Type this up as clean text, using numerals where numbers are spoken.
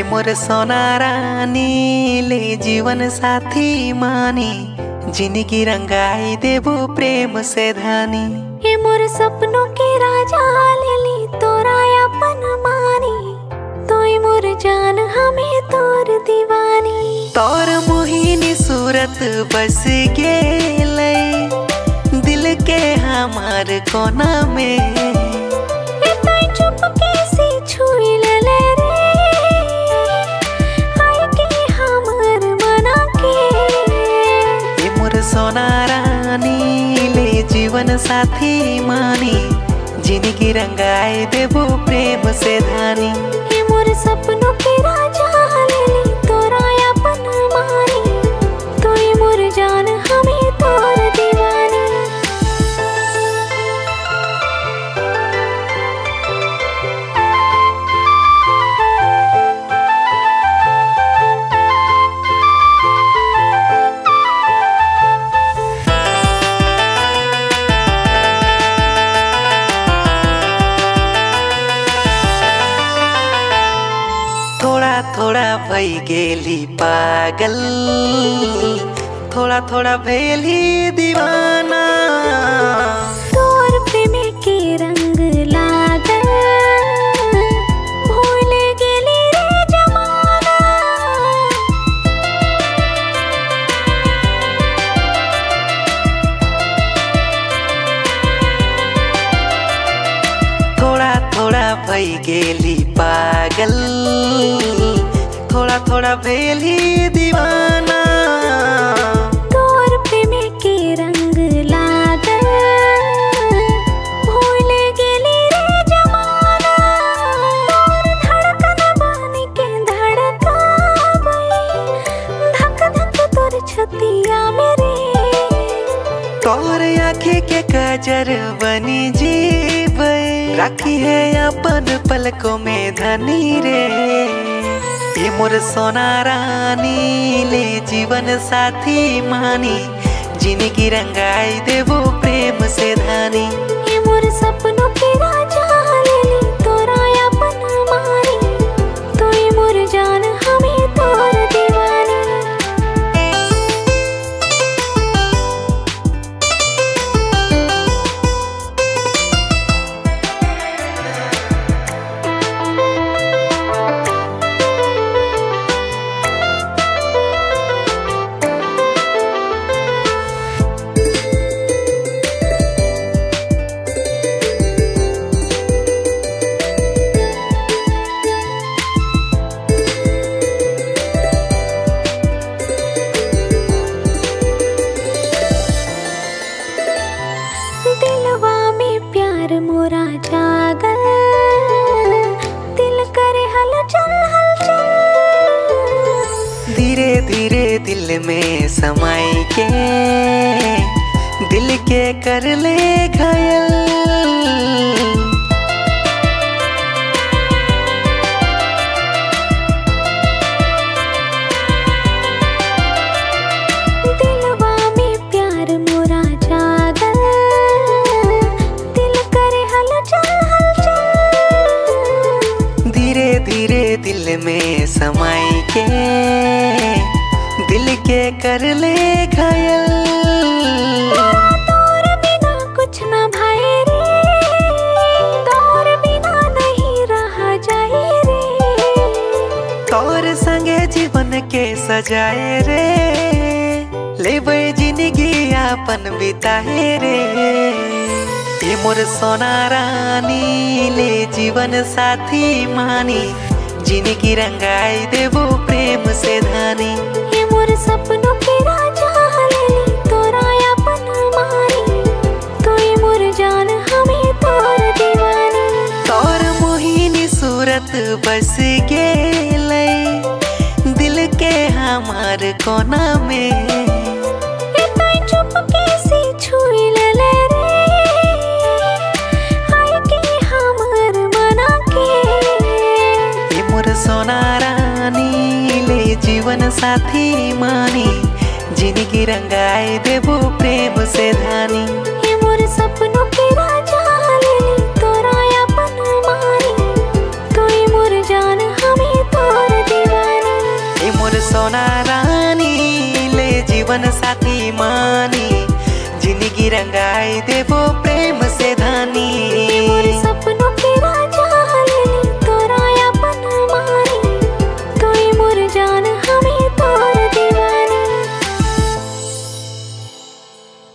मोर सोना रानी ले जीवन साथी मानी, जिंदगी रंगाई देबो प्रेम से धानी। हे मोर सपनों के राजा ले ली तोरा अपन मानी, तोय मोर जान हमें तोर दीवानी। तोर मोहिनी सूरत बस गेलै दिल के हमार कोना में। चुप कैसे छुई ले रे हाय के हमर मना के। ये मोर सोना रानी ले जीवन साथी मानी, जिंदगी रंगाई देबो प्रेम से धानी। ये मोर सपनों के राजा ले ली तोरा अपन मानी, तोय मोर जान हमें तोर दीवानी। थोड़ा थोड़ा भई गेली पागल, थोड़ा थोड़ा भेली दीवाना। तोर प्रेम के रंग लागल भूल गेली रे जमाना। थोड़ा थोड़ा भई गेली पागल, थोड़ा थोड़ा भेली दीवाना। तोर प्रेम के रंग लागल भूल गेली रे जमाना। तोर धड़कन बन के धड़काबै, धक धक तोर छतिया मेरे। तोर आँखें के कजर बनी जीबै, राखी है अपन पलकों में धनी रे। ये मोर सोना रानी ले जीवन साथी मानी, जिंदगी रंगाई देबो प्रेम से धानी। ये मोर सपनों के राजा ले ली तोरा अपन मानी, तोय मोर जान हमें तोर दीवानी। दिलवा में प्यार मोरा जागल, दिल करे हलचल हलचल। धीरे धीरे दिल में समाई के, दिल के कर ले घायल। दिलवा में प्यार मोरा जागल, दिल करे हलचल हलचल। धीरे धीरे दिल में समाई के, दिल के कर ले घायल। तोर बिना कुछ न भाई रे, तोर बिना नहीं रहा जाए रे। तोर संगे जीवन के सजाए रे, लेबै जिंदगी अपन बिताए रे। ये मोर सोना रानी ले जीवन साथी मानी, जिंदगी रंगाई देबो प्रेम से धानी। ये मोर सपनों के राजा ले ली तोरा अपन मानी, तोय मोर जान हमें तोर दीवानी। तोर मोहिनी सूरत बस गेलै दिल के हमार कोना में। चुप कैसे छुई ले रे हाय के हमर मना के। ये मोर सोना रानी ले जीवन साथी मानी, जिंदगी रंगाई देबो प्रेम से धानी। ये मोर सपनों के राजा ले ली तोरा अपन मानी, तोय मोर जान हमें तोर दीवानी। जीवन साथी मानी जिंदगी रंगाई देबो प्रेम से धानी।